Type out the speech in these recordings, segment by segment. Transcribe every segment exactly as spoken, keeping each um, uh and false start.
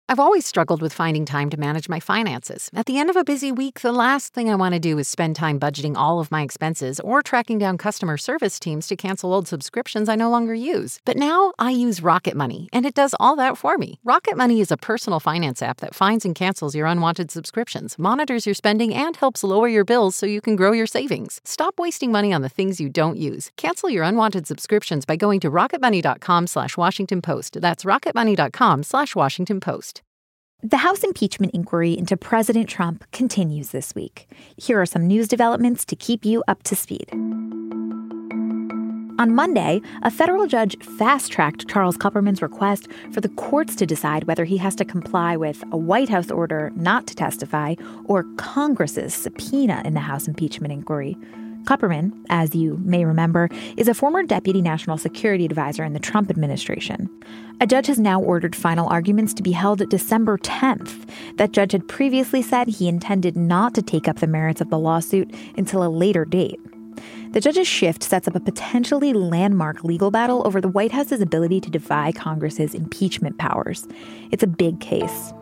I've always struggled with finding time to manage my finances. At the end of a busy week, the last thing I want to do is spend time budgeting all of my expenses or tracking down customer service teams to cancel old subscriptions I no longer use. But now I use Rocket Money, and it does all that for me. Rocket Money is a personal finance app that finds and cancels your unwanted subscriptions, monitors your spending, and helps lower your bills so you can grow your savings. Stop wasting money on the things you don't use. Cancel your unwanted subscriptions by going to rocketmoney.com slash Washington Post. That's rocketmoney.com slash Washington Post. The House impeachment inquiry into President Trump continues this week. Here are some news developments to keep you up to speed. On Monday, a federal judge fast-tracked Charles Kupperman's request for the courts to decide whether he has to comply with a White House order not to testify or Congress's subpoena in the House impeachment inquiry. Kupperman, as you may remember, is a former deputy national security advisor in the Trump administration. A judge has now ordered final arguments to be held December tenth. That judge had previously said he intended not to take up the merits of the lawsuit until a later date. The judge's shift sets up a potentially landmark legal battle over the White House's ability to defy Congress's impeachment powers. It's a big case.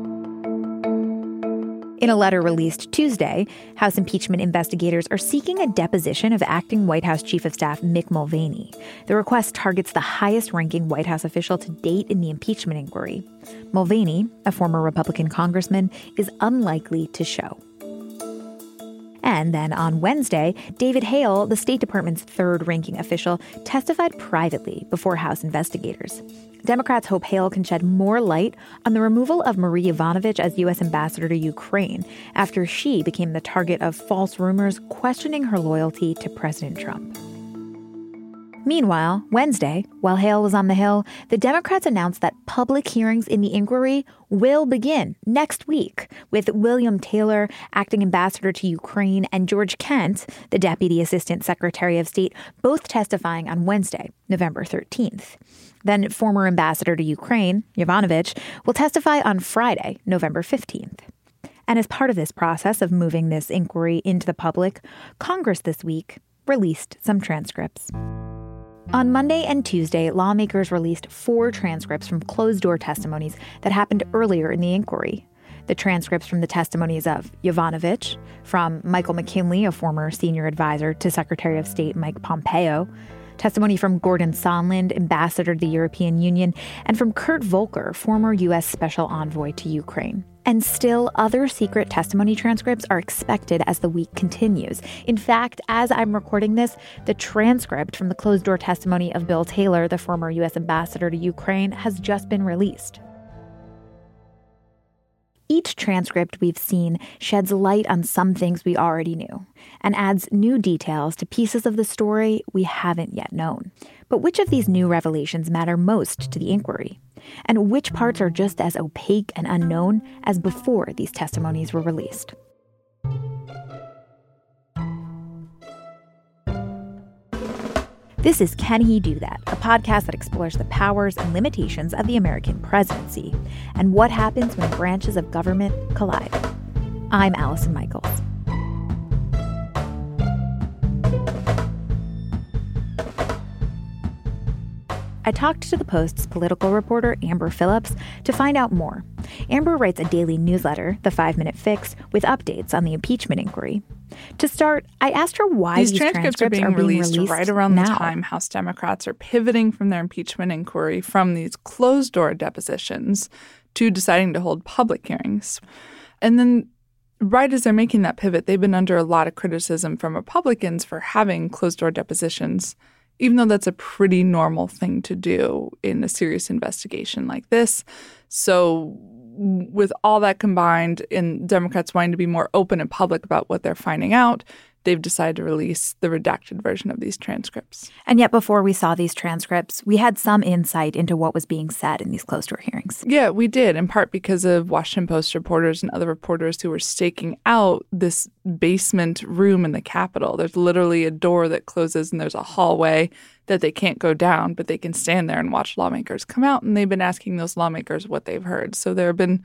In a letter released Tuesday, House impeachment investigators are seeking a deposition of acting White House Chief of Staff Mick Mulvaney. The request targets the highest-ranking White House official to date in the impeachment inquiry. Mulvaney, a former Republican congressman, is unlikely to show. And then on Wednesday, David Hale, the State Department's third-ranking official, testified privately before House investigators. Democrats hope Hale can shed more light on the removal of Marie Yovanovitch as U S ambassador to Ukraine after she became the target of false rumors questioning her loyalty to President Trump. Meanwhile, Wednesday, while Hale was on the Hill, the Democrats announced that public hearings in the inquiry will begin next week, with William Taylor, acting ambassador to Ukraine, and George Kent, the deputy assistant secretary of state, both testifying on Wednesday, November thirteenth. Then former ambassador to Ukraine, Yovanovitch, will testify on Friday, November fifteenth. And as part of this process of moving this inquiry into the public, Congress this week released some transcripts. On Monday and Tuesday, lawmakers released four transcripts from closed-door testimonies that happened earlier in the inquiry. The transcripts from the testimonies of Yovanovitch, from Michael McKinley, a former senior advisor to Secretary of State Mike Pompeo, testimony from Gordon Sondland, ambassador to the European Union, and from Kurt Volker, former U S special envoy to Ukraine. And still, other secret testimony transcripts are expected as the week continues. In fact, as I'm recording this, the transcript from the closed-door testimony of Bill Taylor, the former U S ambassador to Ukraine, has just been released. Each transcript we've seen sheds light on some things we already knew and adds new details to pieces of the story we haven't yet known. But which of these new revelations matter most to the inquiry? And which parts are just as opaque and unknown as before these testimonies were released? This is Can He Do That, a podcast that explores the powers and limitations of the American presidency and what happens when branches of government collide. I'm Allison Michaels. I talked to the Post's political reporter, Amber Phillips, to find out more. Amber writes a daily newsletter, The Five Minute Fix, with updates on the impeachment inquiry. To start, I asked her why these, these transcripts, transcripts are being, are being released, released right around now. the time House Democrats are pivoting from their impeachment inquiry from these closed-door depositions to deciding to hold public hearings. And then right as they're making that pivot, they've been under a lot of criticism from Republicans for having closed-door depositions, even though that's a pretty normal thing to do in a serious investigation like this. So with all that combined and Democrats wanting to be more open and public about what they're finding out, they've decided to release the redacted version of these transcripts. And yet before we saw these transcripts, we had some insight into what was being said in these closed-door hearings. Yeah, we did, in part because of Washington Post reporters and other reporters who were staking out this basement room in the Capitol. There's literally a door that closes and there's a hallway that they can't go down, but they can stand there and watch lawmakers come out. And they've been asking those lawmakers what they've heard. So there have been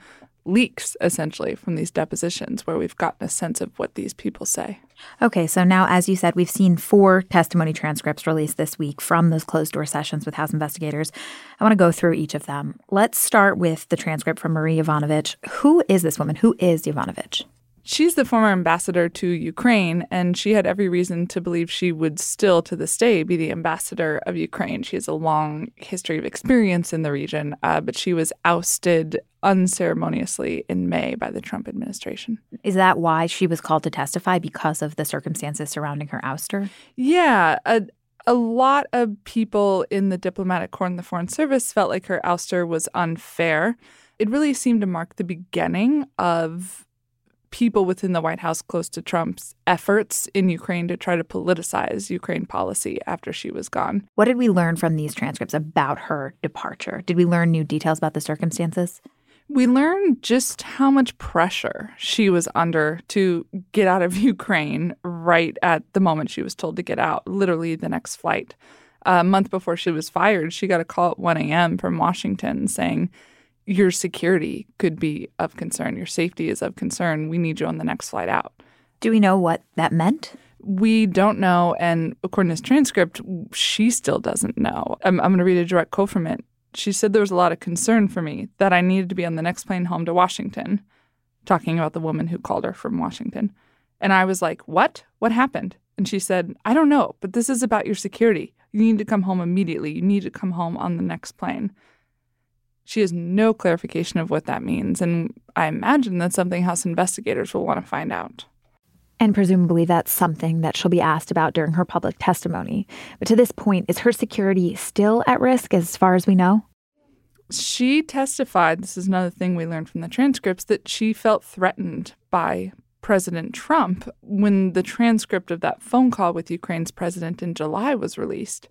leaks, essentially, from these depositions where we've gotten a sense of what these people say. Okay, so now, as you said, we've seen four testimony transcripts released this week from those closed-door sessions with House investigators. I want to go through each of them. Let's start with the transcript from Marie Yovanovitch. Who is this woman? Who is Yovanovitch? She's the former ambassador to Ukraine, and she had every reason to believe she would still, to this day, be the ambassador of Ukraine. She has a long history of experience in the region, uh, but she was ousted unceremoniously in May by the Trump administration. Is that why she was called to testify, because of the circumstances surrounding her ouster? Yeah. A, a lot of people in the diplomatic corps and the Foreign Service felt like her ouster was unfair. It really seemed to mark the beginning of people within the White House close to Trump's efforts in Ukraine to try to politicize Ukraine policy after she was gone. What did we learn from these transcripts about her departure? Did we learn new details about the circumstances? We learned just how much pressure she was under to get out of Ukraine right at the moment she was told to get out, literally the next flight. A month before she was fired, she got a call at one a.m. from Washington saying, your security could be of concern. Your safety is of concern. We need you on the next flight out. Do we know what that meant? We don't know. And according to this transcript, she still doesn't know. I'm, I'm going to read a direct quote from it. She said there was a lot of concern for me that I needed to be on the next plane home to Washington, talking about the woman who called her from Washington. And I was like, what? What happened? And she said, I don't know, but this is about your security. You need to come home immediately. You need to come home on the next plane. She has no clarification of what that means, and I imagine that's something House investigators will want to find out. And presumably that's something that she'll be asked about during her public testimony. But to this point, is her security still at risk as far as we know? She testified, this is another thing we learned from the transcripts, that she felt threatened by President Trump when the transcript of that phone call with Ukraine's president in July was released.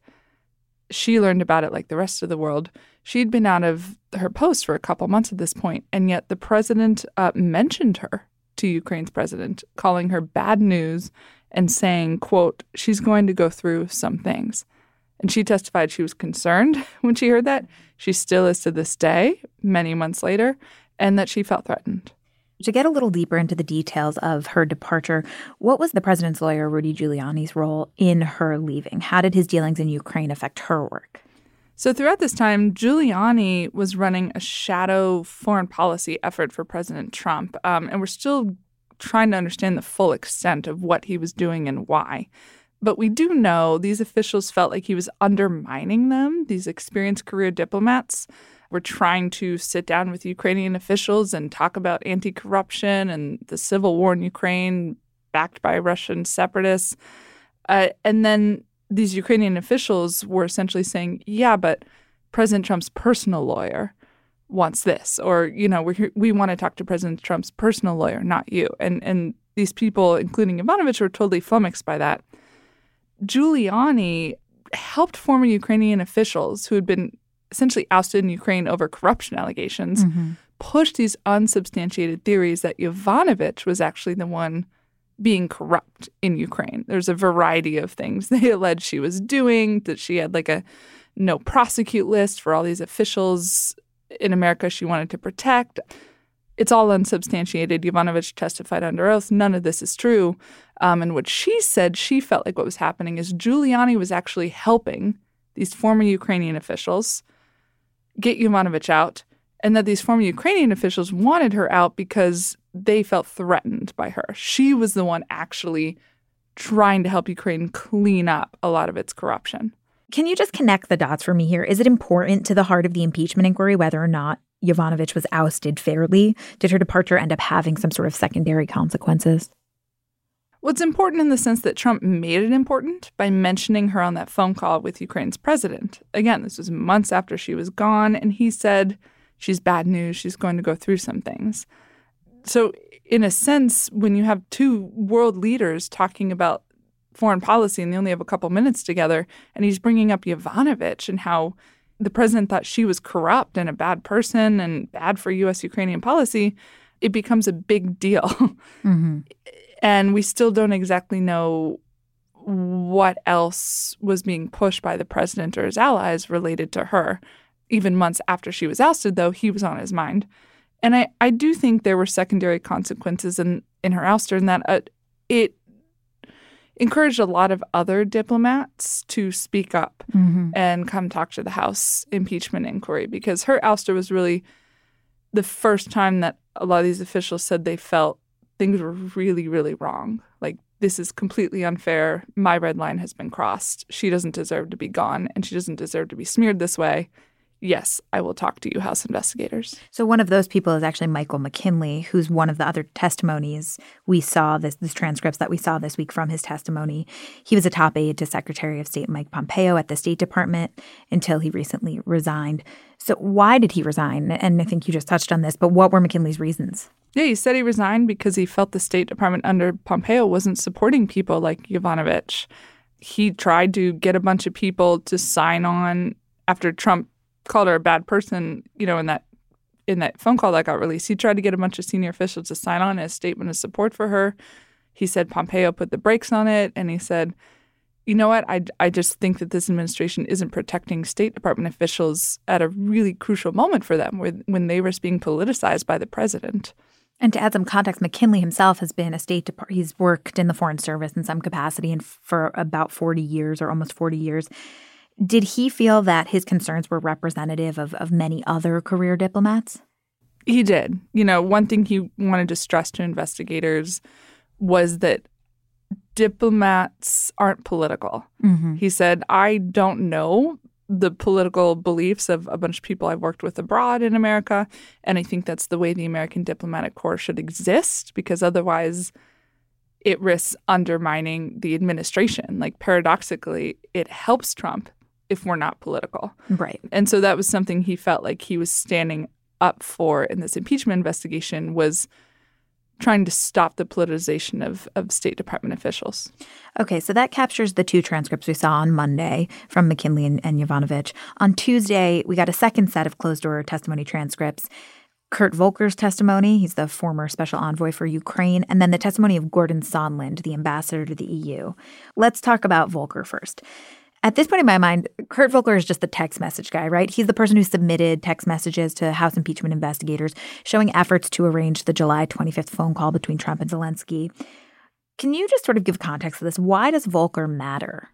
She learned about it like the rest of the world. She'd been out of her post for a couple months at this point, and yet the president uh, mentioned her to Ukraine's president, calling her bad news and saying, quote, she's going to go through some things. And she testified she was concerned when she heard that. She still is to this day, many months later, and that she felt threatened. To get a little deeper into the details of her departure, what was the president's lawyer, Rudy Giuliani's, role in her leaving? How did his dealings in Ukraine affect her work? So throughout this time, Giuliani was running a shadow foreign policy effort for President Trump, um, and we're still trying to understand the full extent of what he was doing and why. But we do know these officials felt like he was undermining them, these experienced career diplomats. We're trying to sit down with Ukrainian officials and talk about anti-corruption and the civil war in Ukraine backed by Russian separatists. Uh, and then these Ukrainian officials were essentially saying, yeah, but President Trump's personal lawyer wants this. Or, you know, we we want to talk to President Trump's personal lawyer, not you. And, and these people, including Yovanovitch, were totally flummoxed by that. Giuliani helped former Ukrainian officials who had been essentially ousted in Ukraine over corruption allegations, mm-hmm. pushed these unsubstantiated theories that Yovanovitch was actually the one being corrupt in Ukraine. There's a variety of things they alleged she was doing, that she had like a no prosecute list for all these officials in America she wanted to protect. It's all unsubstantiated. Yovanovitch testified under oath. None of this is true. Um, and what she said, she felt like what was happening is Giuliani was actually helping these former Ukrainian officials get Yovanovitch out, and that these former Ukrainian officials wanted her out because they felt threatened by her. She was the one actually trying to help Ukraine clean up a lot of its corruption. Can you just connect the dots for me here? Is it important to the heart of the impeachment inquiry whether or not Yovanovitch was ousted fairly? Did her departure end up having some sort of secondary consequences? Well, it's important in the sense that Trump made it important by mentioning her on that phone call with Ukraine's president. Again, this was months after she was gone, and he said, she's bad news, she's going to go through some things. So in a sense, when you have two world leaders talking about foreign policy and they only have a couple minutes together, and he's bringing up Yovanovitch and how the president thought she was corrupt and a bad person and bad for U S Ukrainian policy, it becomes a big deal. Mm-hmm. And we still don't exactly know what else was being pushed by the president or his allies related to her. Even months after she was ousted, though, he was on his mind. And I, I do think there were secondary consequences in, in her ouster, and that uh, it encouraged a lot of other diplomats to speak up mm-hmm. and come talk to the House impeachment inquiry, because her ouster was really the first time that a lot of these officials said they felt things were really, really wrong. Like, this is completely unfair. My red line has been crossed. She doesn't deserve to be gone, and she doesn't deserve to be smeared this way. Yes, I will talk to you, House investigators. So one of those people is actually Michael McKinley, who's one of the other testimonies we saw, this, this transcripts that we saw this week from his testimony. He was a top aide to Secretary of State Mike Pompeo at the State Department until he recently resigned. So why did he resign? And I think you just touched on this, but what were McKinley's reasons? Yeah, he said he resigned because he felt the State Department under Pompeo wasn't supporting people like Yovanovitch. He tried to get a bunch of people to sign on after Trump called her a bad person, you know, in that in that phone call that got released. He tried to get a bunch of senior officials to sign on a statement of support for her. He said Pompeo put the brakes on it, and he said, you know what, I, I just think that this administration isn't protecting State Department officials at a really crucial moment for them, where, when they were being politicized by the president. And to add some context, McKinley himself has been a State Department. He's worked in the Foreign Service in some capacity and for about forty years or almost forty years. Did he feel that his concerns were representative of, of many other career diplomats? He did. You know, one thing he wanted to stress to investigators was that diplomats aren't political. Mm-hmm. He said, I don't know the political beliefs of a bunch of people I've worked with abroad in America, and I think that's the way the American diplomatic corps should exist, because otherwise it risks undermining the administration. Like, paradoxically, it helps Trump if we're not political. Right. And so that was something he felt like he was standing up for in this impeachment investigation, was trying to stop the politicization of, of State Department officials. Okay, so that captures the two transcripts we saw on Monday from McKinley and, and Yovanovitch. On Tuesday, we got a second set of closed-door testimony transcripts. Kurt Volker's testimony, he's the former special envoy for Ukraine, and then the testimony of Gordon Sondland, the ambassador to the E U. Let's talk about Volker first. At this point in my mind, Kurt Volker is just the text message guy, right? He's the person who submitted text messages to House impeachment investigators showing efforts to arrange the July twenty-fifth phone call between Trump and Zelensky. Can you just sort of give context to this? Why does Volker matter?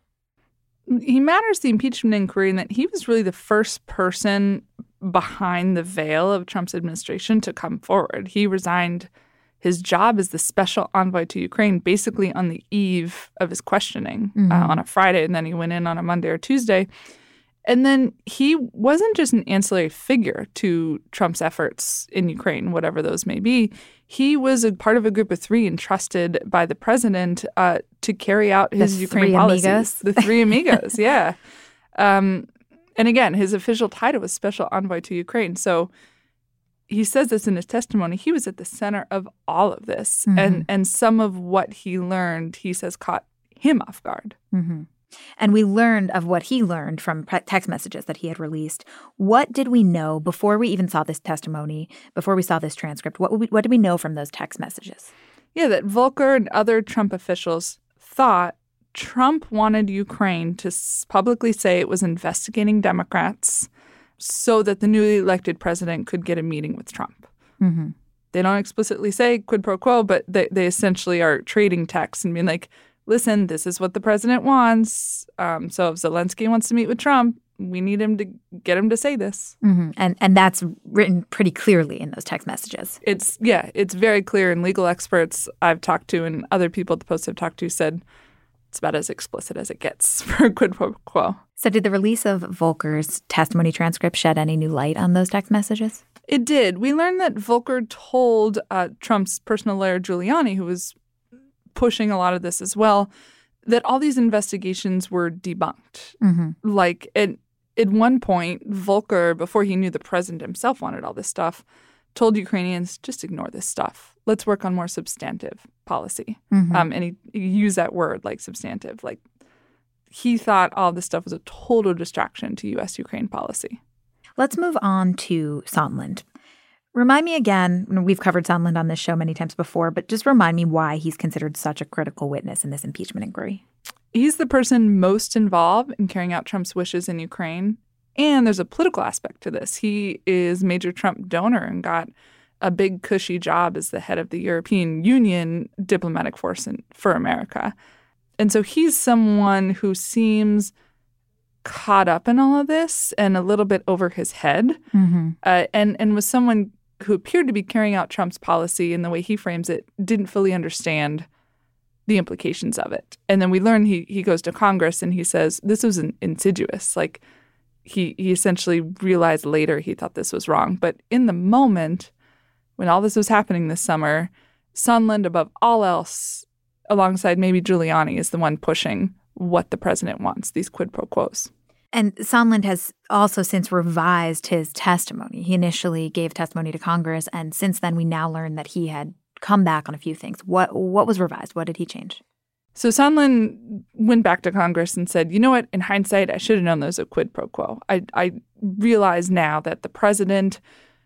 He matters the impeachment inquiry in that he was really the first person behind the veil of Trump's administration to come forward. He resigned his job as the special envoy to Ukraine basically on the eve of his questioning mm-hmm. uh, on a Friday, and then he went in on a Monday or Tuesday. And then he wasn't just an ancillary figure to Trump's efforts in Ukraine, whatever those may be. He was a part of a group of three entrusted by the president uh, to carry out his the Ukraine three policies. Amigos. The three amigos, yeah. Um, and again, his official title was special envoy to Ukraine. So he says this in his testimony. He was at the center of all of this. Mm-hmm. And, and some of what he learned, he says, caught him off guard. Mm-hmm. And we learned of what he learned from text messages that he had released. What did we know before we even saw this testimony, before we saw this transcript? What, we, what did we know from those text messages? Yeah, that Volker and other Trump officials thought Trump wanted Ukraine to publicly say it was investigating Democrats so that the newly elected president could get a meeting with Trump. Mm-hmm. They don't explicitly say quid pro quo, but they, they essentially are trading texts and being like, listen, this is what the president wants. Um, so if Zelensky wants to meet with Trump, we need him to get him to say this. Mm-hmm. And and that's written pretty clearly in those text messages. It's yeah, it's very clear. And legal experts I've talked to and other people at the Post I've talked to said it's about as explicit as it gets for quid pro quo. So did the release of Volker's testimony transcript shed any new light on those text messages? It did. We learned that Volker told uh, Trump's personal lawyer, Giuliani, who was pushing a lot of this as well, that all these investigations were debunked. Mm-hmm. Like at, at one point, Volker, before he knew the president himself wanted all this stuff, told Ukrainians, just ignore this stuff. Let's work on more substantive policy. Mm-hmm. Um, and he, he used that word, like substantive. Like he thought all this stuff was a total distraction to U S Ukraine policy. Let's move on to Sondland. Remind me again, we've covered Sondland on this show many times before, but just remind me why he's considered such a critical witness in this impeachment inquiry. He's the person most involved in carrying out Trump's wishes in Ukraine. And there's a political aspect to this. He is major Trump donor and got a big cushy job as the head of the European Union diplomatic force in, for America. And so he's someone who seems caught up in all of this and a little bit over his head, mm-hmm. uh, and, and was someone who appeared to be carrying out Trump's policy in the way he frames it, didn't fully understand the implications of it. And then we learn he he goes to Congress and he says this was an insidious. Like he he essentially realized later he thought this was wrong. But in the moment, when all this was happening this summer, Sondland, above all else, alongside maybe Giuliani, is the one pushing what the president wants, these quid pro quos. And Sondland has also since revised his testimony. He initially gave testimony to Congress, and since then we now learn that he had come back on a few things. What what was revised? What did he change? So Sondland went back to Congress and said, you know what, in hindsight, I should have known there was a quid pro quo. I, I realize now that the president,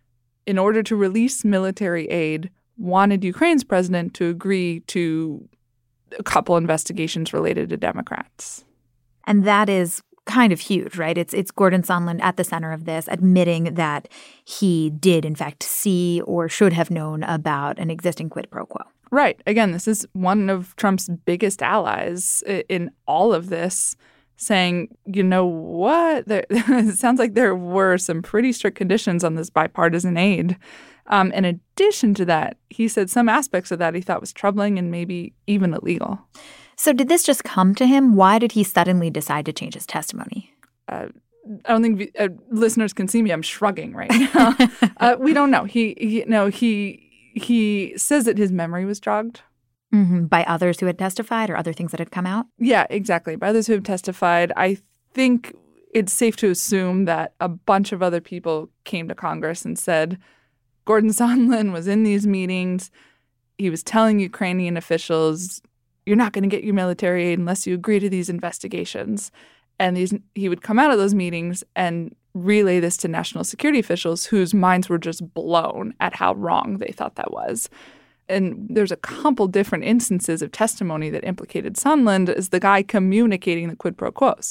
in order to release military aid, wanted Ukraine's president to agree to a couple investigations related to Democrats. And that is kind of huge, right? It's it's Gordon Sondland at the center of this, admitting that he did, in fact, see or should have known about an existing quid pro quo. Right. Again, this is one of Trump's biggest allies in all of this, saying, you know what? There, it sounds like there were some pretty strict conditions on this bipartisan aid. Um, in addition to that, he said some aspects of that he thought was troubling and maybe even illegal. So did this just come to him? Why did he suddenly decide to change his testimony? Uh, I don't think uh, listeners can see me. I'm shrugging right now. uh, we don't know. He, he, no, he he says that his memory was jogged. Mm-hmm. By others who had testified or other things that had come out? Yeah, exactly. By others who have testified. I think it's safe to assume that a bunch of other people came to Congress and said, Gordon Sondland was in these meetings. He was telling Ukrainian officials, you're not going to get your military aid unless you agree to these investigations. And these, he would come out of those meetings and relay this to national security officials whose minds were just blown at how wrong they thought that was. And there's a couple different instances of testimony that implicated Sondland as the guy communicating the quid pro quos.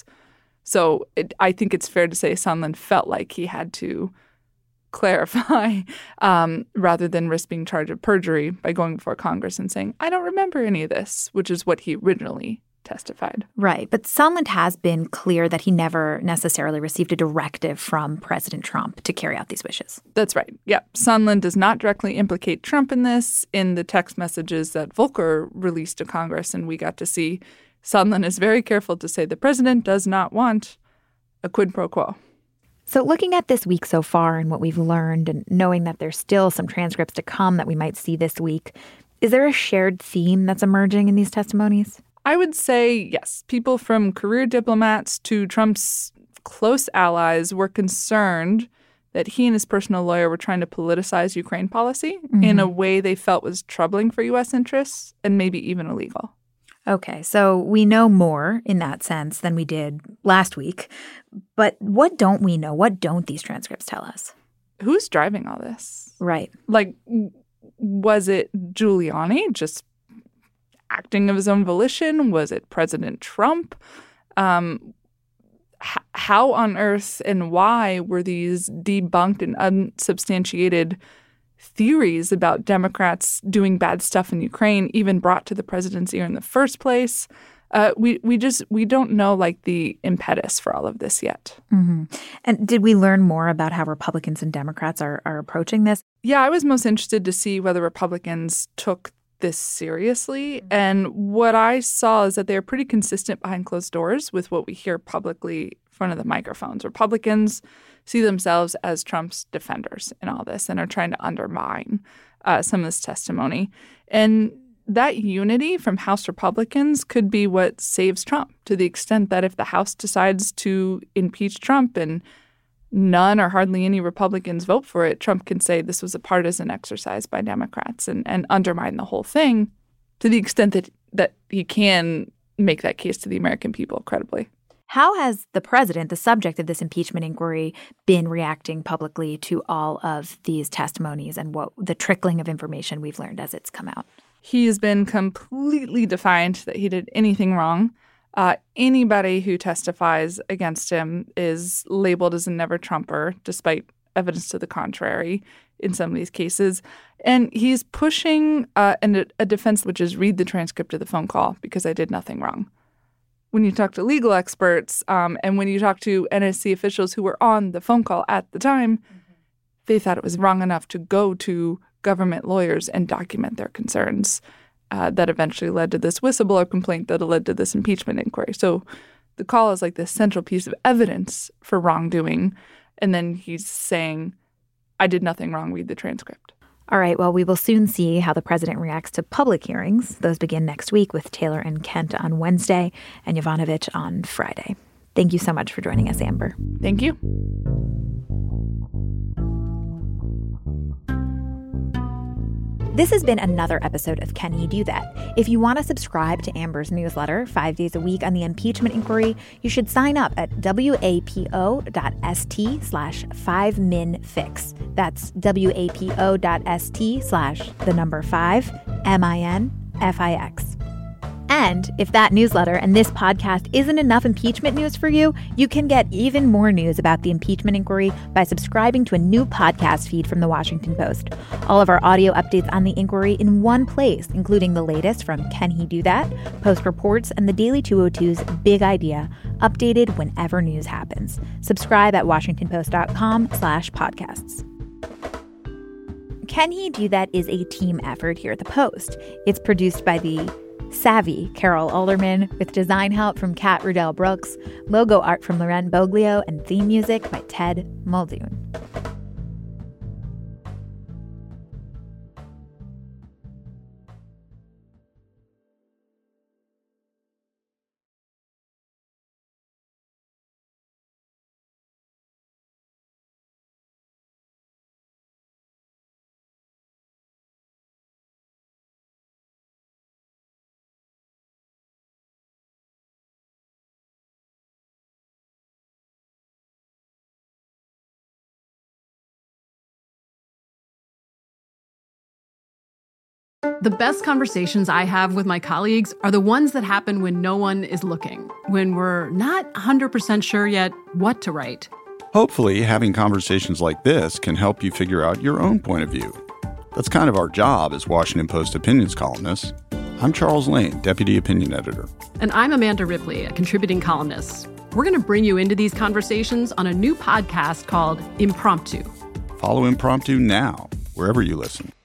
So it, I think it's fair to say Sondland felt like he had to clarify um, rather than risk being charged of perjury by going before Congress and saying, I don't remember any of this, which is what he originally testified. Right. But Sondland has been clear that he never necessarily received a directive from President Trump to carry out these wishes. That's right. Yeah. Sondland does not directly implicate Trump in this. In the text messages that Volker released to Congress and we got to see, Sondland is very careful to say the president does not want a quid pro quo. So looking at this week so far and what we've learned and knowing that there's still some transcripts to come that we might see this week, is there a shared theme that's emerging in these testimonies? I would say yes. People from career diplomats to Trump's close allies were concerned that he and his personal lawyer were trying to politicize Ukraine policy mm-hmm. in a way they felt was troubling for U S interests and maybe even illegal. Okay, so we know more in that sense than we did last week. But what don't we know? What don't these transcripts tell us? Who's driving all this? Right. Like, was it Giuliani just acting of his own volition? Was it President Trump? Um, h- how on earth and why were these debunked and unsubstantiated theories about Democrats doing bad stuff in Ukraine even brought to the president's ear in the first place? Uh, we we just we don't know like the impetus for all of this yet. Mm-hmm. And did we learn more about how Republicans and Democrats are are approaching this? Yeah, I was most interested to see whether Republicans took this seriously. And what I saw is that they're pretty consistent behind closed doors with what we hear publicly in front of the microphones. Republicans see themselves as Trump's defenders in all this and are trying to undermine uh, some of this testimony. And that unity from House Republicans could be what saves Trump, to the extent that if the House decides to impeach Trump and none or hardly any Republicans vote for it, Trump can say this was a partisan exercise by Democrats and, and undermine the whole thing, to the extent that, that he can make that case to the American people credibly. How has the president, the subject of this impeachment inquiry, been reacting publicly to all of these testimonies and what the trickling of information we've learned as it's come out? He has been completely defiant that he did anything wrong. Uh, anybody who testifies against him is labeled as a never-Trumper, despite evidence to the contrary. in some of these cases. And he's pushing uh, an, a defense which is read the transcript of the phone call because I did nothing wrong. When you talk to legal experts um, and when you talk to N S C officials who were on the phone call at the time, mm-hmm. they thought it was wrong enough to go to government lawyers and document their concerns. Uh, that eventually led to this whistleblower complaint that led to this impeachment inquiry. So the call is like this central piece of evidence for wrongdoing. And then he's saying, I did nothing wrong, read the transcript. All right, well, we will soon see how the president reacts to public hearings. Those begin next week with Taylor and Kent on Wednesday and Yovanovitch on Friday. Thank you so much for joining us, Amber. Thank you. This has been another episode of Can He Do That? If you want to subscribe to Amber's newsletter five days a week on the impeachment inquiry, you should sign up at wapo.st slash five min fix. That's wapo.st slash the number five, M I N F I X. And if that newsletter and this podcast isn't enough impeachment news for you, you can get even more news about the impeachment inquiry by subscribing to a new podcast feed from The Washington Post. All of our audio updates on the inquiry in one place, including the latest from Can He Do That?, Post Reports, and the Daily two oh two's Big Idea, updated whenever news happens. Subscribe at washingtonpost.com slash podcasts. Can He Do That is a team effort here at the Post. It's produced by the savvy Carol Alderman, with design help from Kat Rudell Brooks, logo art from Loren Boglio, and theme music by Ted Muldoon. The best conversations I have with my colleagues are the ones that happen when no one is looking, when we're not one hundred percent sure yet what to write. Hopefully, having conversations like this can help you figure out your own point of view. That's kind of our job as Washington Post opinions columnists. I'm Charles Lane, Deputy Opinion Editor. And I'm Amanda Ripley, a contributing columnist. We're going to bring you into these conversations on a new podcast called Impromptu. Follow Impromptu now, wherever you listen.